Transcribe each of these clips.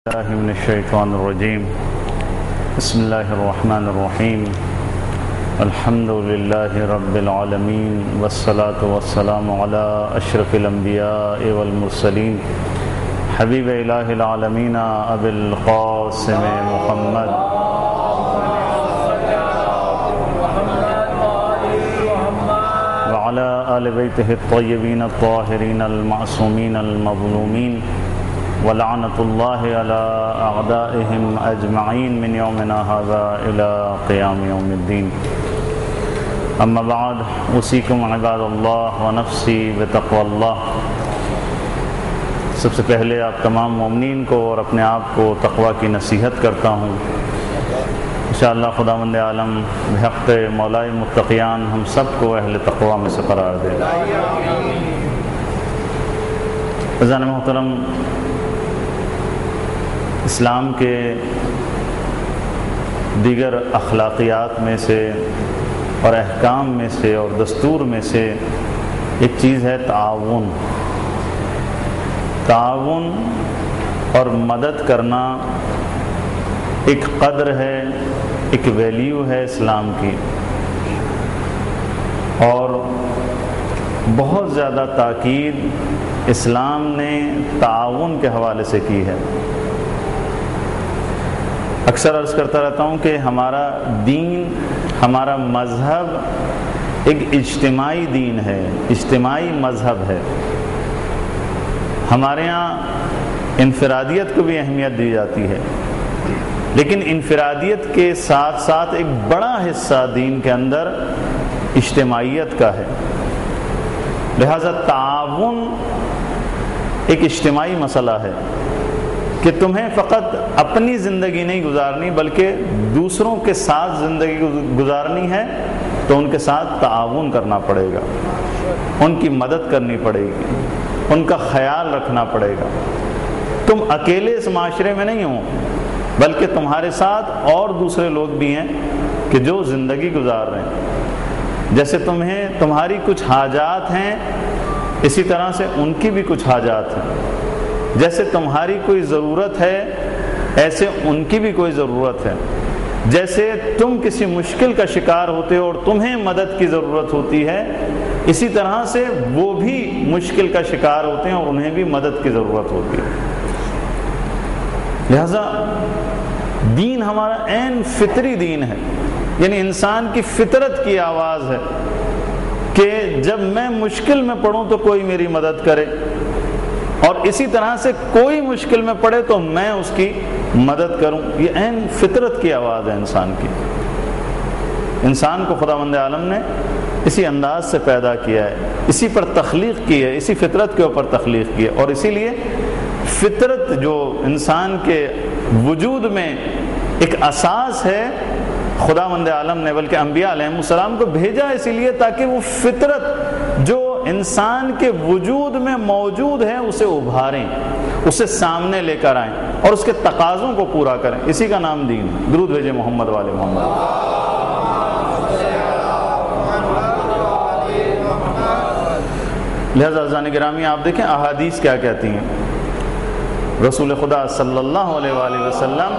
الله من الشيطان الرجيم. بسم الله الرحمن الرحيم. الحمد لله رب العالمين والصلاة والسلام على أشرف الأنبياء والمرسلين حبيب إله العالمين أبي القاسم محمد وعلى آل بيته الطيبين الطاهرين المعصومين المظلومين ولعنة الله على أعدائهم أجمعين من يومنا هذا إلى قيام يوم الدين. أما بعد أوصيكم عباد الله ونفسي بتقوى الله. سب سے پہلے آپ تمام مومنین کو اور اپنے آپ کو تقوی کی نصیحت کرتا ہوں. انشاءاللہ خداوند عالم بحق مولائے متقیان ہم سب کو اہل تقوی میں سے قرار دے. عزیزان محترم، اسلام کے دیگر اخلاقیات میں سے اور احکام میں سے اور دستور میں سے ایک چیز ہے تعاون. تعاون اور مدد کرنا ایک قدر ہے، ایک ویلیو ہے اسلام کی، اور بہت زیادہ تاکید اسلام نے تعاون کے حوالے سے کی ہے. اکثر عرض کرتا رہتا ہوں کہ ہمارا دین، ہمارا مذہب ایک اجتماعی دین ہے، اجتماعی مذہب ہے. ہمارے ہاں انفرادیت کو بھی اہمیت دی جاتی ہے، لیکن انفرادیت کے ساتھ ساتھ ایک بڑا حصہ دین کے اندر اجتماعیت کا ہے. لہذا تعاون ایک اجتماعی مسئلہ ہے کہ تمہیں فقط اپنی زندگی نہیں گزارنی بلکہ دوسروں کے ساتھ زندگی گزارنی ہے، تو ان کے ساتھ تعاون کرنا پڑے گا، ان کی مدد کرنی پڑے گی، ان کا خیال رکھنا پڑے گا. تم اکیلے اس معاشرے میں نہیں ہو، بلکہ تمہارے ساتھ اور دوسرے لوگ بھی ہیں کہ جو زندگی گزار رہے ہیں. جیسے تمہاری کچھ حاجات ہیں، اسی طرح سے ان کی بھی کچھ حاجات ہیں. جیسے تمہاری کوئی ضرورت ہے، ایسے ان کی بھی کوئی ضرورت ہے. جیسے تم کسی مشکل کا شکار ہوتے ہو اور تمہیں مدد کی ضرورت ہوتی ہے، اسی طرح سے وہ بھی مشکل کا شکار ہوتے ہیں اور انہیں بھی مدد کی ضرورت ہوتی ہے. لہذا دین ہمارا عین فطری دین ہے، یعنی انسان کی فطرت کی آواز ہے کہ جب میں مشکل میں پڑوں تو کوئی میری مدد کرے، اور اسی طرح سے کوئی مشکل میں پڑے تو میں اس کی مدد کروں. یہ عین فطرت کی آواز ہے انسان کی. انسان کو خداوند عالم نے اسی انداز سے پیدا کیا ہے، اسی پر تخلیق کی ہے، اسی فطرت کے اوپر تخلیق کی ہے. اور اسی لیے فطرت جو انسان کے وجود میں ایک اساس ہے، خداوند عالم نے بلکہ انبیاء علیہ السلام کو بھیجا اسی لیے تاکہ وہ فطرت جو انسان کے وجود میں موجود ہے اسے ابھاریں، اسے سامنے لے کر آئیں اور اس کے تقاضوں کو پورا کریں. اسی کا نام دین ہے. درود بھیجے محمد والے محمد. لہذا عزیزان گرامی، آپ دیکھیں احادیث کیا کہتی ہیں. رسول خدا صلی اللہ علیہ وآلہ وسلم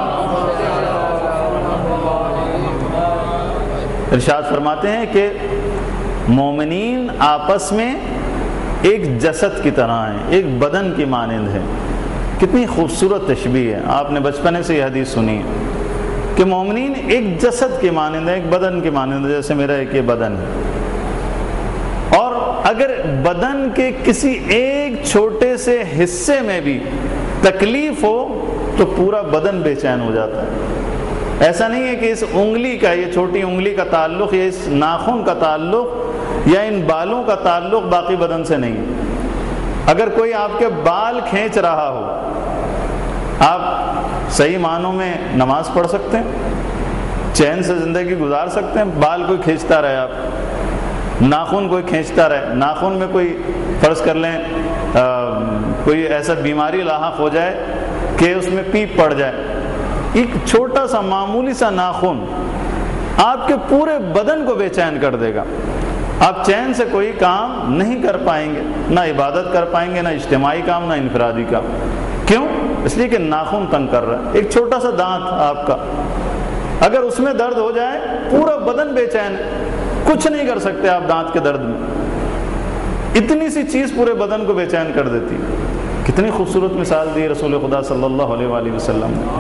ارشاد فرماتے ہیں کہ مومنین آپس میں ایک جسد کی طرح ہیں، ایک بدن کی مانند ہے. کتنی خوبصورت تشبیہ ہے. آپ نے بچپنے سے یہ حدیث سنی ہے کہ مومنین ایک جسد کی مانند ہے، ایک بدن کی مانند ہے. جیسے میرا ایک یہ بدن ہے، اور اگر بدن کے کسی ایک چھوٹے سے حصے میں بھی تکلیف ہو تو پورا بدن بے چین ہو جاتا ہے. ایسا نہیں ہے کہ اس انگلی کا، یہ چھوٹی انگلی کا تعلق یا اس ناخن کا تعلق یا ان بالوں کا تعلق باقی بدن سے نہیں. اگر کوئی آپ کے بال کھینچ رہا ہو، آپ صحیح معنوں میں نماز پڑھ سکتے ہیں، چین سے زندگی گزار سکتے ہیں. بال کوئی کھینچتا رہے، آپ ناخن کوئی کھینچتا رہے، ناخن میں کوئی فرض کر لیں کوئی ایسا بیماری لاحق ہو جائے کہ اس میں پیپ پڑ جائے، ایک چھوٹا سا معمولی سا ناخن آپ کے پورے بدن کو بے چین کر دے گا. آپ چین سے کوئی کام نہیں کر پائیں گے، نہ عبادت کر پائیں گے، نہ اجتماعی کام، نہ انفرادی کام. کیوں؟ اس لیے کہ ناخن تنگ کر رہا ہے. ایک چھوٹا سا دانت آپ کا اگر اس میں درد ہو جائے پورا بدن بے چین ہے, کچھ نہیں کر سکتے آپ دانت کے درد میں. اتنی سی چیز پورے بدن کو بے چین کر دیتی. کتنی خوبصورت مثال دی رسول خدا صلی اللہ علیہ وآلہ وسلم نے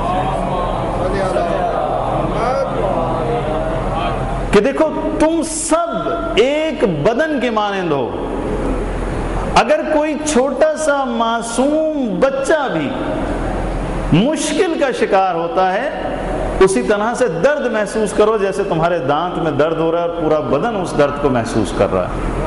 کہ دیکھو تم سب ایک بدن کے مانند ہو. اگر کوئی چھوٹا سا معصوم بچہ بھی مشکل کا شکار ہوتا ہے, اسی طرح سے درد محسوس کرو جیسے تمہارے دانت میں درد ہو رہا ہے اور پورا بدن اس درد کو محسوس کر رہا ہے.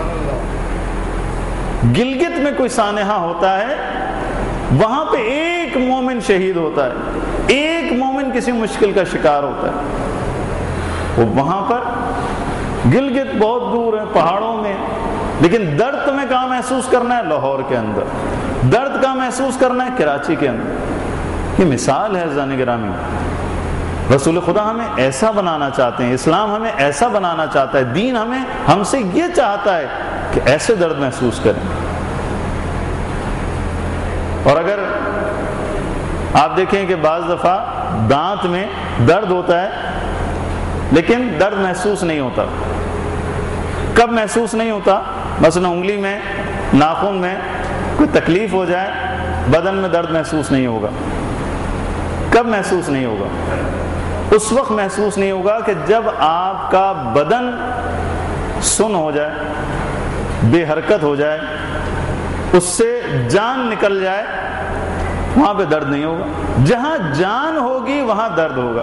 گلگت میں کوئی سانحہ ہوتا ہے, وہاں پہ ایک مومن شہید ہوتا ہے, ایک مومن کسی مشکل کا شکار ہوتا ہے. وہ وہاں پر گلگت بہت دور ہے پہاڑوں میں, لیکن درد تمہیں کہاں محسوس کرنا ہے؟ لاہور کے اندر. درد کہاں محسوس کرنا ہے؟ کراچی کے اندر. یہ مثال ہے عزیزان گرامی. رسول خدا ہمیں ایسا بنانا چاہتے ہیں, اسلام ہمیں ایسا بنانا چاہتا ہے, دین ہم سے یہ چاہتا ہے کہ ایسے درد محسوس کریں. اور اگر آپ دیکھیں کہ بعض دفعہ دانت میں درد ہوتا ہے لیکن درد محسوس نہیں ہوتا. کب محسوس نہیں ہوتا؟ مثلا انگلی میں, ناخن میں کوئی تکلیف ہو جائے, بدن میں درد محسوس نہیں ہوگا. کب محسوس نہیں ہوگا؟ اس وقت محسوس نہیں ہوگا کہ جب آپ کا بدن سن ہو جائے, بے حرکت ہو جائے, اس سے جان نکل جائے, وہاں پہ درد نہیں ہوگا. جہاں جان ہوگی وہاں درد ہوگا.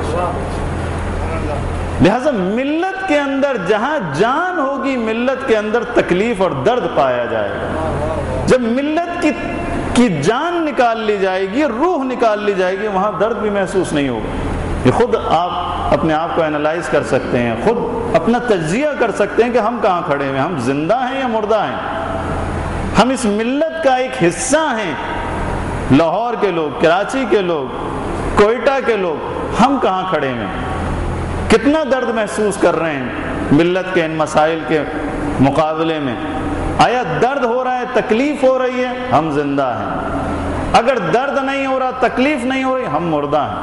لہذا ملت کے اندر جہاں جان ہوگی, ملت کے اندر تکلیف اور درد پایا جائے گا. جب ملت کی جان نکال لی جائے گی, روح نکال لی جائے گی, وہاں درد بھی محسوس نہیں ہوگا. یہ خود آپ اپنے آپ کو اینالائز کر سکتے ہیں, خود اپنا تجزیہ کر سکتے ہیں کہ ہم کہاں کھڑے ہیں, ہم زندہ ہیں یا مردہ ہیں. ہم اس ملت کا ایک حصہ ہیں. لاہور کے لوگ, کراچی کے لوگ, کوئٹہ کے لوگ, ہم کہاں کھڑے ہیں؟ کتنا درد محسوس کر رہے ہیں ملت کے ان مسائل کے مقابلے میں؟ آیا درد ہو رہا ہے, تکلیف ہو رہی ہے؟ ہم زندہ ہیں. اگر درد نہیں ہو رہا, تکلیف نہیں ہو رہی, ہم مردہ ہیں.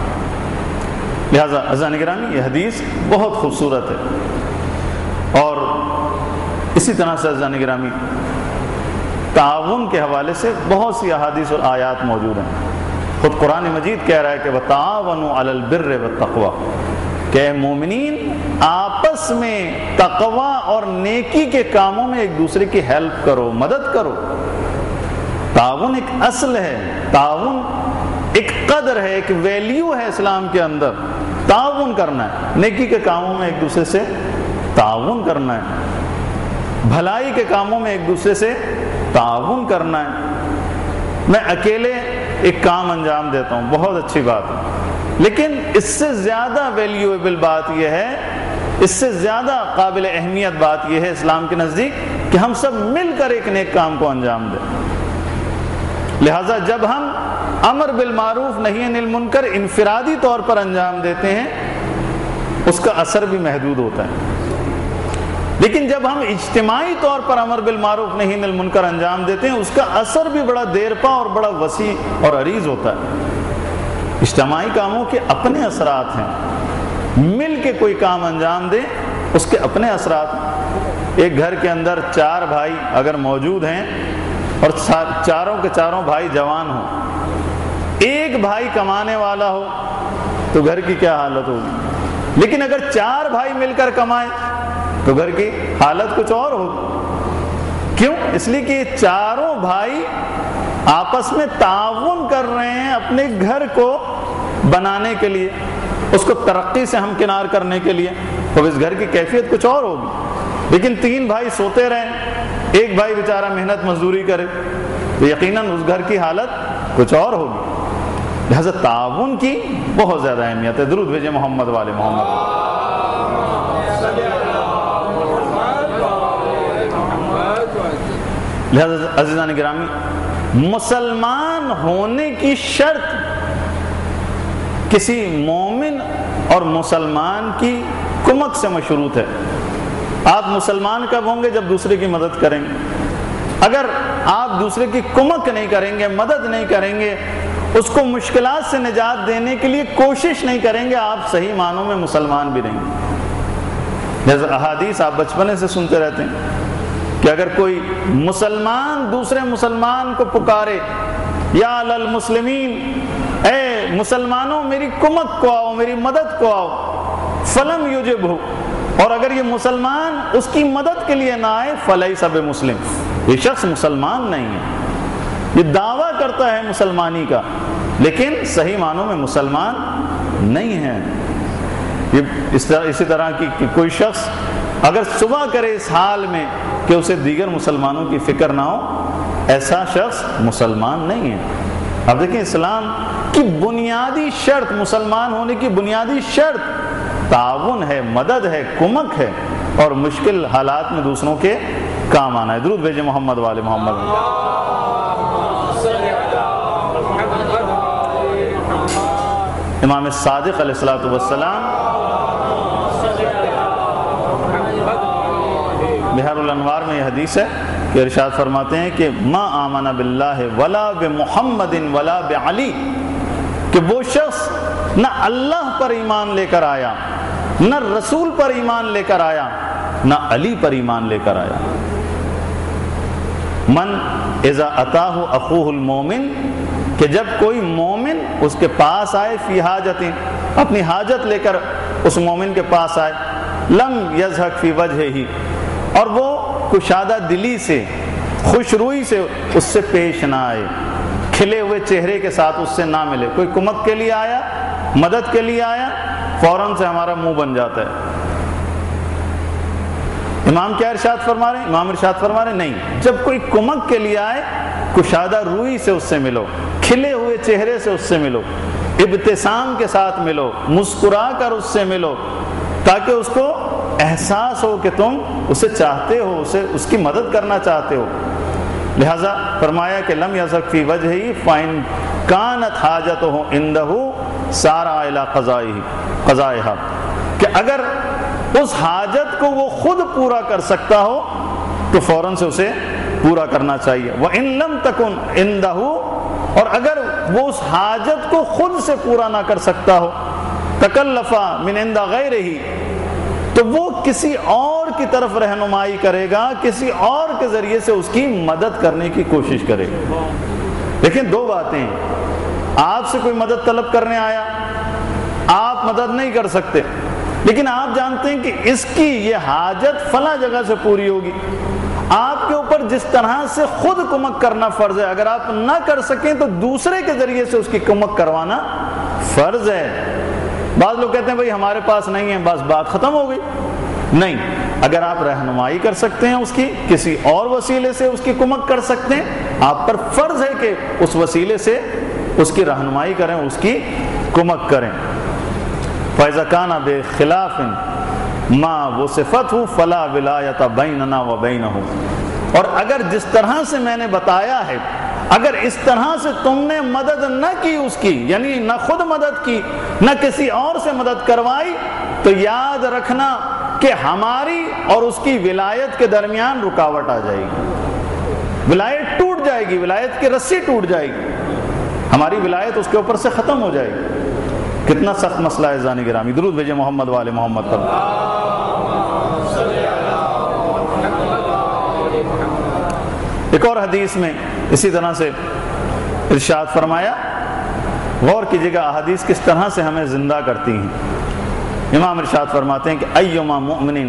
لہذا عزیزان گرامی یہ حدیث بہت خوبصورت ہے. اور اسی طرح سے عزیزان گرامی تعاون کے حوالے سے بہت سی احادیث اور آیات موجود ہیں. خود قرآن مجید کہہ رہا ہے کہ وَتَعَاوَنُوا عَلَى الْبِرِّ وَالتَّقْوَى, کہ مومنین آپس میں تقوی اور نیکی کے کاموں میں ایک دوسرے کی ہیلپ کرو, مدد کرو. تعاون ایک اصل ہے, تعاون ایک قدر ہے, ایک ویلیو ہے اسلام کے اندر. تعاون کرنا ہے, نیکی کے کاموں میں ایک دوسرے سے تعاون کرنا ہے, بھلائی کے کاموں میں ایک دوسرے سے تعاون کرنا ہے. میں اکیلے ایک کام انجام دیتا ہوں, بہت اچھی بات ہے, لیکن اس سے زیادہ ویلیویبل بات یہ ہے, اس سے زیادہ قابل اہمیت بات یہ ہے اسلام کے نزدیک کہ ہم سب مل کر ایک نیک کام کو انجام دیں. لہٰذا جب ہم امر بالمعروف نہی عن المنکر انفرادی طور پر انجام دیتے ہیں, اس کا اثر بھی محدود ہوتا ہے. لیکن جب ہم اجتماعی طور پر امر بالمعروف نہی عن المنکر انجام دیتے ہیں, اس کا اثر بھی بڑا دیر پا اور بڑا وسیع اور عریض ہوتا ہے. اجتماعی کاموں کے اپنے اثرات ہیں, مل کے کوئی کام انجام دے اس کے اپنے اثرات ہیں. ایک گھر کے اندر 4 بھائی اگر موجود ہیں اور چاروں کے چاروں بھائی جوان ہوں, ایک بھائی کمانے والا ہو تو گھر کی کیا حالت ہوگی. لیکن اگر 4 بھائی مل کر کمائیں تو گھر کی حالت کچھ اور ہوگی. کیوں؟ اس لیے کہ یہ چاروں بھائی آپس میں تعاون کر رہے ہیں اپنے گھر کو بنانے کے لیے, اس کو ترقی سے ہمکنار کرنے کے لیے. تو اس گھر کی کیفیت کچھ اور ہوگی. لیکن 3 بھائی سوتے رہیں, ایک بھائی بیچارہ محنت مزدوری کرے, تو یقیناً اس گھر کی حالت کچھ اور ہوگی. لہذا تعاون کی بہت زیادہ اہمیت ہے. درود بھیجیں محمد والے محمد. لہذا عزیزان گرامی, مسلمان ہونے کی شرط کسی مومن اور مسلمان کی کمک سے مشروط ہے. آپ مسلمان کب ہوں گے؟ جب دوسرے کی مدد کریں گے. اگر آپ دوسرے کی کمک نہیں کریں گے, مدد نہیں کریں گے, اس کو مشکلات سے نجات دینے کے لیے کوشش نہیں کریں گے، آپ صحیح معنوں میں مسلمان بھی نہیں گے۔ جیسے احادیث آپ بچپنے سے سنتے رہتے ہیں کہ اگر کوئی مسلمان دوسرے مسلمان کو پکارے یا للمسلمین، اے مسلمانوں میری کمک کو آؤ، میری مدد کو آؤ، فلم یجبہ، اور اگر یہ مسلمان اس کی مدد کے لیے نہ آئے، فلیس بمسلم، یہ شخص مسلمان نہیں ہے، یہ دعویٰ کرتا ہے مسلمانی کا لیکن صحیح معنوں میں مسلمان نہیں ہے۔ یہ اسی طرح کی کوئی شخص اگر صبح کرے اس حال میں کہ اسے دیگر مسلمانوں کی فکر نہ ہو، ایسا شخص مسلمان نہیں ہے۔ اب دیکھیں اسلام کی بنیادی شرط، مسلمان ہونے کی بنیادی شرط تعاون ہے، مدد ہے، کمک ہے، اور مشکل حالات میں دوسروں کے کام آنا ہے۔ درود بھیجے محمد والے محمد۔ امام صادق علیہ الصلوۃ والسلام بحر الانوار میں یہ حدیث ہے کہ ارشاد فرماتے ہیں کہ ما آمن باللہ ولا بمحمد ولا بعلی، کہ وہ شخص نہ اللہ پر ایمان لے کر آیا، نہ رسول پر ایمان لے کر آیا، نہ علی پر ایمان لے کر آیا۔ من اذا اتاہ اخوہ المومن، کہ جب کوئی مومن اس کے پاس آئے، فی حاجت، اپنی حاجت لے کر اس مومن کے پاس آئے، لم یضحک فی وجہہ، اور وہ کشادہ دلی سے، خوش روئی سے اس سے پیش نہ آئے، کھلے ہوئے چہرے کے ساتھ اس سے نہ ملے۔ کوئی کمک کے لیے آیا، مدد کے لیے آیا، فوراً سے ہمارا منہ بن جاتا ہے۔ امام کیا ارشاد فرما رہے ہیں؟ امام ارشاد فرما رہے ہیں نہیں، جب کوئی کمک کے لیے آئے، کشادہ روئی سے اس سے ملو، کھلے ہوئے چہرے سے اس سے ملو، ابتسام کے ساتھ ملو، مسکرا کر اس سے ملو، تاکہ اس کو احساس ہو کہ تم اسے چاہتے ہو، اس کی مدد کرنا چاہتے ہو۔ لہذا فرمایا کہ لم یضحک فی وجہہ فإن کانت حاجتہ عندہ سارع الی قضائها، کہ اگر اس حاجت کو وہ خود پورا کر سکتا ہو تو فوراً سے اسے پورا کرنا چاہیے۔ وإن لم تکن عندہ، اور اگر وہ اس حاجت کو خود سے پورا نہ کر سکتا ہو، تکلف من عند غیرہ، تو وہ کسی اور کی طرف رہنمائی کرے گا، کسی اور کے ذریعے سے اس کی مدد کرنے کی کوشش کرے گا۔ لیکن دو باتیں ہیں، آپ سے کوئی مدد طلب کرنے آیا، آپ مدد نہیں کر سکتے، لیکن آپ جانتے ہیں کہ اس کی یہ حاجت فلاں جگہ سے پوری ہوگی، آپ کے اوپر جس طرح سے خود کمک کرنا فرض ہے، اگر آپ نہ کر سکیں تو دوسرے کے ذریعے سے اس کی کمک کروانا فرض ہے۔ بعض لوگ کہتے ہیں بھئی ہمارے پاس نہیں ہے، بس بات ختم ہو گئی۔ نہیں، اگر آپ رہنمائی کر سکتے ہیں اس کی، کسی اور وسیلے سے اس کی کمک کر سکتے ہیں، آپ پر فرض ہے کہ اس وسیلے سے اس کی رہنمائی کریں، اس کی کمک کریں۔ فَإِذَا كَانَ بِخِلَافٍ مَا وَصِفَتْهُ فَلَا وِلَایَةَ بَيْنَنَا وَبَيْنَهُ، اور اگر جس طرح سے میں نے بتایا ہے، اگر اس طرح سے تم نے مدد نہ کی اس کی، یعنی نہ خود مدد کی نہ کسی اور سے مدد کروائی، تو یاد رکھنا کہ ہماری اور اس کی ولایت کے درمیان رکاوٹ آ جائے گی، ولایت ٹوٹ جائے گی، ولایت کی رسی ٹوٹ جائے گی، ہماری ولایت اس کے اوپر سے ختم ہو جائے گی۔ کتنا سخت مسئلہ ہے عزیزان گرامی۔ درود بھیجے محمد والے محمد پر۔ ایک اور حدیث میں اسی طرح سے ارشاد فرمایا، غور کیجیے گا احادیث کس طرح سے ہمیں زندہ کرتی ہیں۔ امام ارشاد فرماتے ہیں کہ ایما مؤمن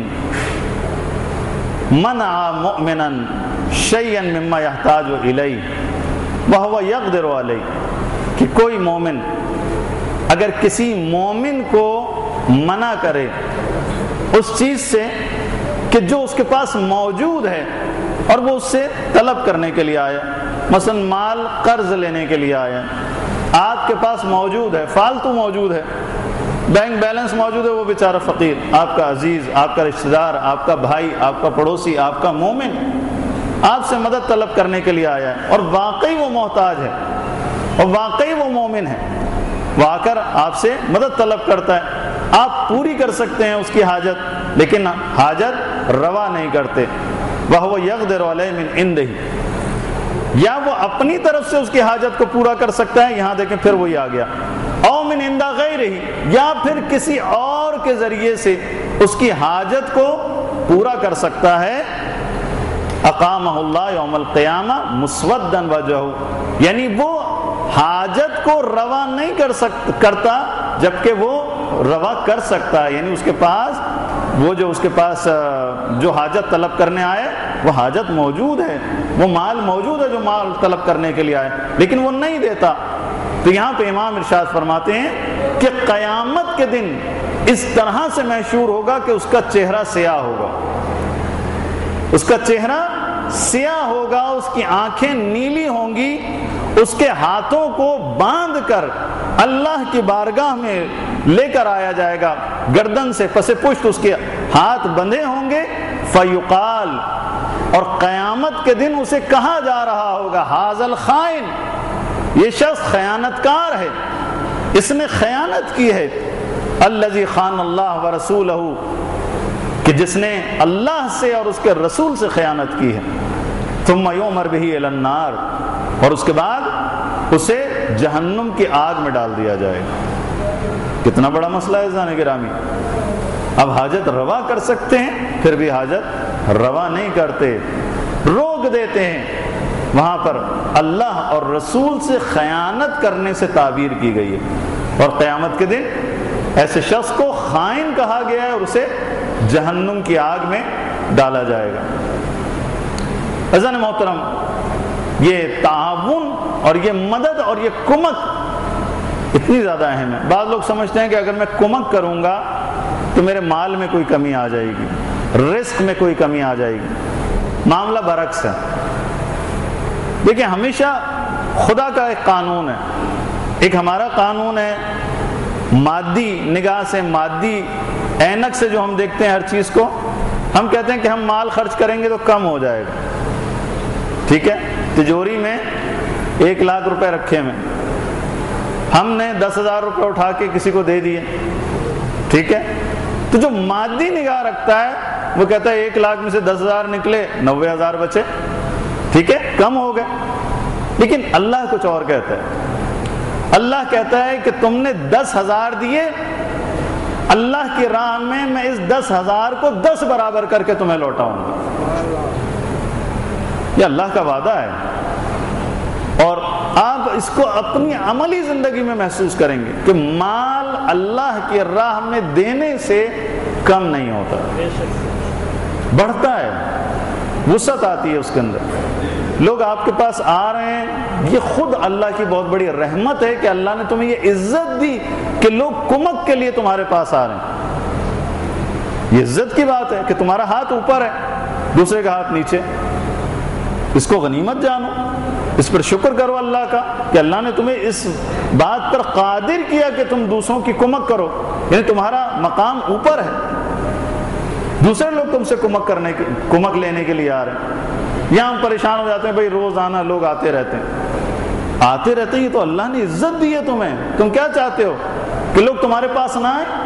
منع مؤمنا شیئا مما یحتاج الیہ وہو یقدر علیہ، کہ کوئی مومن اگر کسی مومن کو منع کرے اس چیز سے کہ جو اس کے پاس موجود ہے اور وہ اس سے طلب کرنے کے لیے آیا، مثلا مال قرض لینے کے لیے آیا، آپ کے پاس موجود ہے، فالتو موجود ہے، بینک بیلنس موجود ہے، وہ بیچارہ فقیر، آپ کا عزیز، آپ کا رشتہ دار، آپ کا بھائی، آپ کا پڑوسی، آپ کا مومن آپ سے مدد طلب کرنے کے لیے آیا ہے، اور واقعی وہ محتاج ہے اور واقعی وہ مومن ہے، وہ آ کر آپ سے مدد طلب کرتا ہے، آپ پوری کر سکتے ہیں اس کی حاجت، لیکن حاجت روا نہیں کرتے، وَهُوَ يَقْدِرُ عَلَيْهِ مِنْ عِنْدِهِ، یا وہ اپنی طرف سے اس کی حاجت کو پورا کر سکتا ہے، یہاں دیکھیں پھر وہی آ گیا، او من عند غیرہ، یا پھر کسی اور کے ذریعے سے اس کی حاجت کو پورا کر سکتا ہے، اقامہ اللہ یوم القیامہ مسودا وجہہ، یعنی وہ حاجت کو روا نہیں کرتا جبکہ وہ روا کر سکتا ہے، یعنی اس کے پاس جو حاجت طلب کرنے آئے وہ حاجت موجود ہے، وہ مال موجود ہے جو مال طلب کرنے کے لیے آئے، لیکن وہ نہیں دیتا۔ تو یہاں پہ امام ارشاد فرماتے ہیں کہ قیامت کے دن اس طرح سے محشور ہوگا کہ اس کا چہرہ سیاہ ہوگا، اس کا چہرہ سیاہ ہوگا، اس کی آنکھیں نیلی ہوں گی، اس کے ہاتھوں کو باندھ کر اللہ کی بارگاہ میں لے کر آیا جائے گا، گردن سے پس پشت اس کے ہاتھ بندھے ہوں گے، فیقال، اور قیامت کے دن اسے کہا جا رہا ہوگا، ھذا الخائن، یہ شخص خیانت کار ہے، اس نے خیانت کی ہے، الذی خان اللہ ورسولہ، کہ جس نے اللہ سے اور اس کے رسول سے خیانت کی ہے، ثم یؤمر بہ الی النار، اور اس کے بعد اسے جہنم کی آگ میں ڈال دیا جائے گا۔ کتنا بڑا مسئلہ ہے عزیزان گرامی، اب حاجت روا کر سکتے ہیں پھر بھی حاجت روا نہیں کرتے، روک دیتے ہیں۔ وہاں پر اللہ اور رسول سے خیانت کرنے سے تعبیر کی گئی ہے، اور قیامت کے دن ایسے شخص کو خائن کہا گیا ہے اور اسے جہنم کی آگ میں ڈالا جائے گا۔ عزیزان محترم، یہ تعاون اور یہ مدد اور یہ کمک اتنی زیادہ اہم ہے۔ بعض لوگ سمجھتے ہیں کہ اگر میں کمک کروں گا تو میرے مال میں کوئی کمی آ جائے گی، رزق میں کوئی کمی آ جائے گی، معاملہ برعکس ہے۔ دیکھیں، ہمیشہ خدا کا ایک قانون ہے، ایک ہمارا قانون ہے، مادی نگاہ سے، مادی اینک سے جو ہم دیکھتے ہیں ہر چیز کو، ہم کہتے ہیں کہ ہم مال خرچ کریں گے تو کم ہو جائے گا، ٹھیک ہے، تجوری میں 1,00,000 روپے رکھے میں، ہم نے 10,000 روپے اٹھا کے کسی کو دے دیے، ٹھیک ہے، تو جو مادی نگاہ رکھتا ہے وہ کہتا ہے 1,00,000 میں سے 10,000 نکلے، 90,000 بچے، ٹھیک ہے، کم ہو گئے۔ لیکن اللہ کچھ اور کہتا ہے، اللہ کہتا ہے کہ تم نے 10,000 دیے اللہ کی راہ میں اس 10,000 کو 10 برابر کر کے تمہیں لوٹاؤں گا۔ یہ اللہ کا وعدہ ہے، اور آپ اس کو اپنی عملی زندگی میں محسوس کریں گے کہ مال اللہ کی راہ میں دینے سے کم نہیں ہوتا، بڑھتا ہے، وسعت آتی ہے اس کے اندر۔ لوگ آپ کے پاس آ رہے ہیں، یہ خود اللہ کی بہت بڑی رحمت ہے کہ اللہ نے تمہیں یہ عزت دی کہ لوگ کمک کے لیے تمہارے پاس آ رہے ہیں۔ یہ عزت کی بات ہے کہ تمہارا ہاتھ اوپر ہے، دوسرے کا ہاتھ نیچے، اس کو غنیمت جانو، اس پر شکر کرو اللہ کا کہ اللہ نے تمہیں اس بات پر قادر کیا کہ تم دوسروں کی کمک کرو، یعنی تمہارا مقام اوپر ہے، دوسرے لوگ تم سے کمک لینے کے لیے آ رہے ہیں۔ یہاں ہم پریشان ہو جاتے ہیں، بھائی روزانہ لوگ آتے رہتے ہیں، یہ تو اللہ نے عزت دی ہے تمہیں، تم کیا چاہتے ہو کہ لوگ تمہارے پاس نہ آئیں؟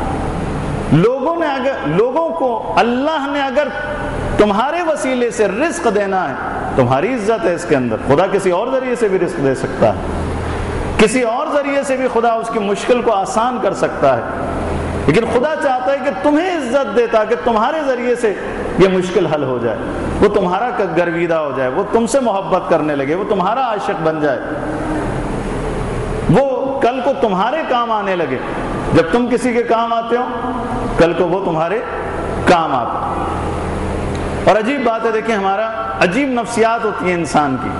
لوگوں کو اللہ نے اگر تمہارے وسیلے سے رزق دینا ہے، تمہاری عزت ہے اس کے اندر، خدا کسی اور ذریعے سے بھی رزق دے سکتا ہے، کسی اور ذریعے سے بھی خدا اس کی مشکل کو آسان کر سکتا ہے، لیکن خدا چاہتا ہے کہ تمہیں عزت دے تاکہ تمہارے ذریعے سے یہ مشکل حل ہو جائے، وہ تمہارا گرویدہ ہو جائے، وہ تم سے محبت کرنے لگے، وہ تمہارا عاشق بن جائے، وہ کل کو تمہارے کام آنے لگے۔ جب تم کسی کے کام آتے ہو، کل کو وہ تمہارے کام آتے۔ اور عجیب بات ہے، دیکھیں، ہمارا عجیب نفسیات ہوتی ہے انسان کی،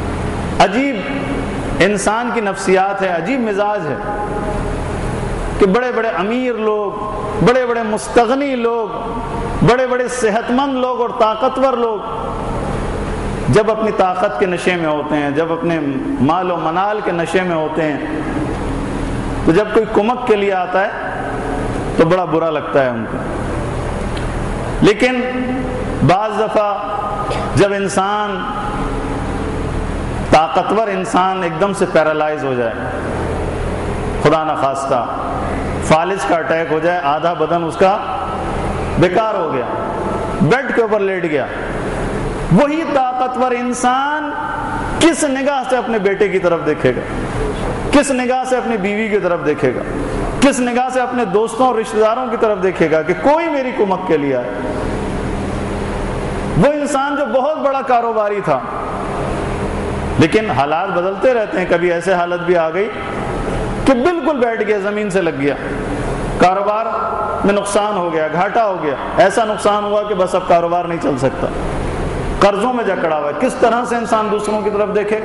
عجیب انسان کی نفسیات ہے، عجیب مزاج ہے کہ بڑے بڑے امیر لوگ، بڑے بڑے مستغنی لوگ، بڑے بڑے صحت مند لوگ اور طاقتور لوگ جب اپنی طاقت کے نشے میں ہوتے ہیں، جب اپنے مال و منال کے نشے میں ہوتے ہیں، تو جب کوئی کمک کے لیے آتا ہے تو بڑا برا لگتا ہے ان کو۔ لیکن بعض دفعہ جب انسان، طاقتور انسان ایک دم سے پیرالائز ہو جائے، خدا نخواستہ فالج کا اٹیک ہو جائے، آدھا بدن اس کا بیکار ہو گیا، بیڈ کے اوپر لیٹ گیا، وہی طاقتور انسان کس نگاہ سے اپنے بیٹے کی طرف دیکھے گا، کس نگاہ سے اپنی بیوی کی طرف دیکھے گا، کس نگاہ سے اپنے دوستوں اور رشتہ داروں کی طرف دیکھے گا کہ کوئی میری کمک کے لیے آئے۔ وہ انسان جو بہت بڑا کاروباری تھا، لیکن حالات بدلتے رہتے ہیں، کبھی ایسے حالت بھی آ گئی کہ بالکل بیٹھ گیا، زمین سے لگ گیا، کاروبار میں نقصان ہو گیا، گھاٹا ہو گیا، ایسا نقصان ہوا کہ بس اب کاروبار نہیں چل سکتا، قرضوں میں جکڑا ہوا ہے۔ کس طرح سے انسان دوسروں کی طرف دیکھے؟